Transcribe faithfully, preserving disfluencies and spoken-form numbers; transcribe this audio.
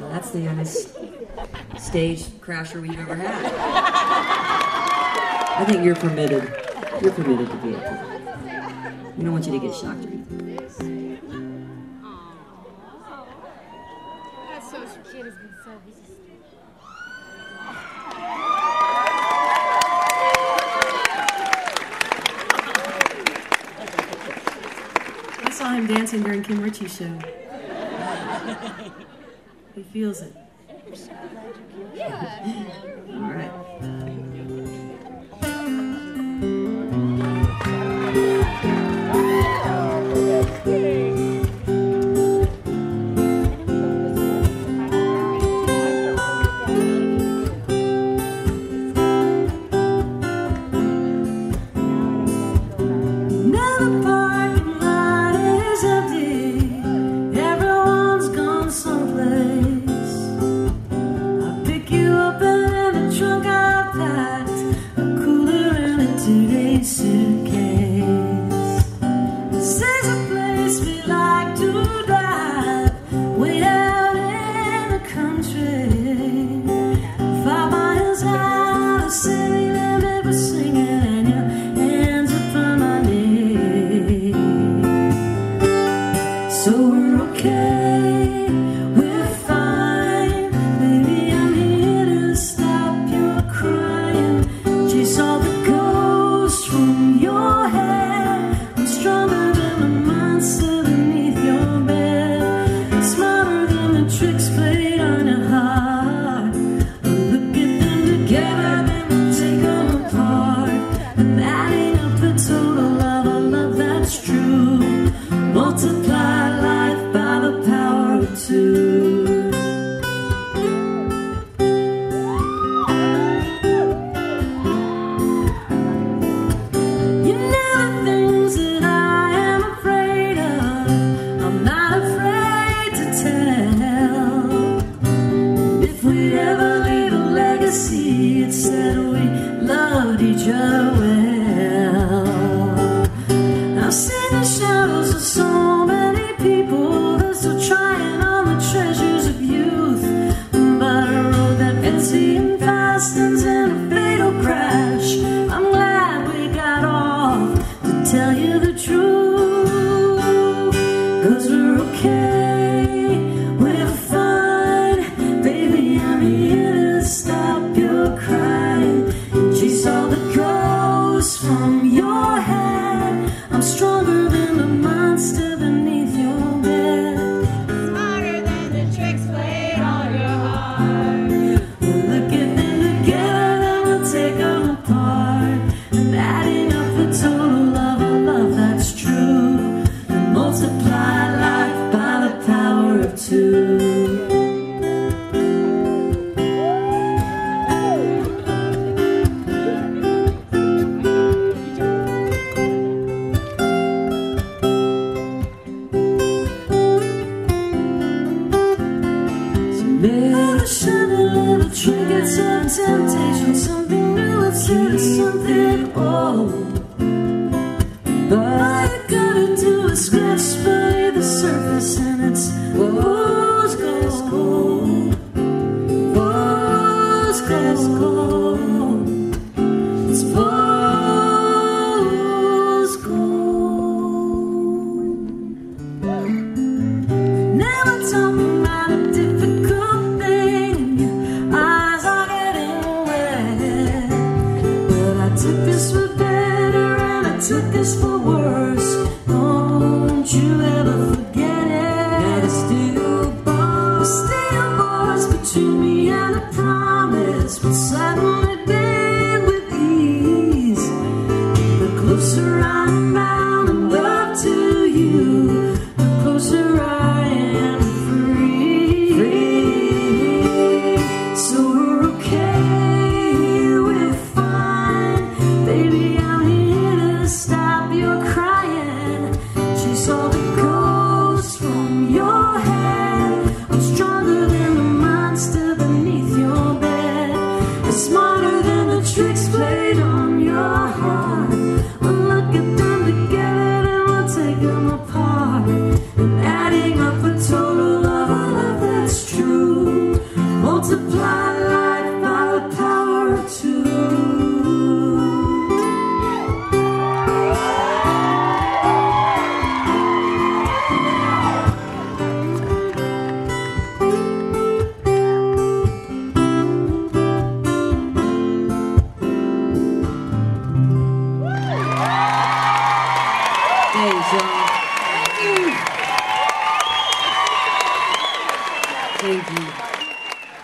That's the youngest stage crasher we've ever had. I think you're permitted. You're permitted to be up here. We don't want you to get shocked or anything. That's so cute. It's been so I saw him dancing during Kim Richie's show. He feels it. Yeah. All right. Took this for better and I took this for worse. Don't stage, y'all. Thank you. Thank you.